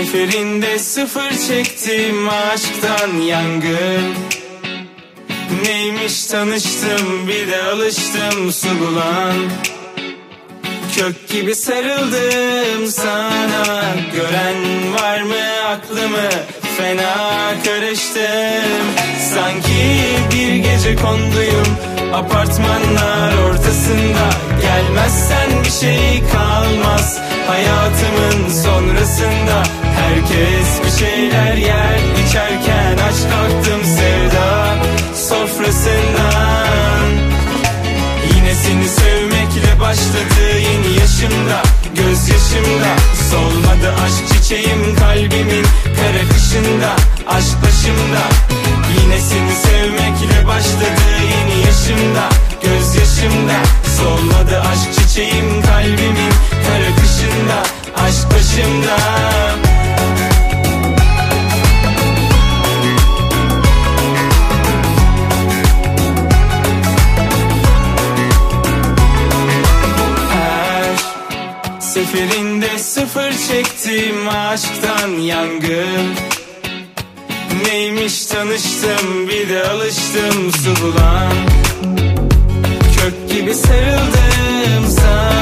seferinde sıfır çektim aşktan yangın. Neymiş tanıştım bir de alıştım su bulan. Kök gibi sarıldım sana, gören var mı aklımı fena karıştım. Sanki bir gece konduyum apartmanlar ortasında. Gelmezsen bir şey kalmaz hayatımın sonrasında. Herkes bir şeyler yer içerken aç kalktım sevda sofrasından. Yine seni sevmekle başladı yeni yaşımda, gözyaşımda. Solmadı aşk çiçeğim kalbimin kara kışında, aşk başımda. Yine seni sevmekle başladı yeni yaşımda, gözyaşımda. Solmadı aşk çiçeğim kalbimin kara kışında, aşk başımda. Seferinde sıfır çektim aşktan yangın. Neymiş tanıştım bir de alıştım su bulan. Kök gibi sarıldım sana.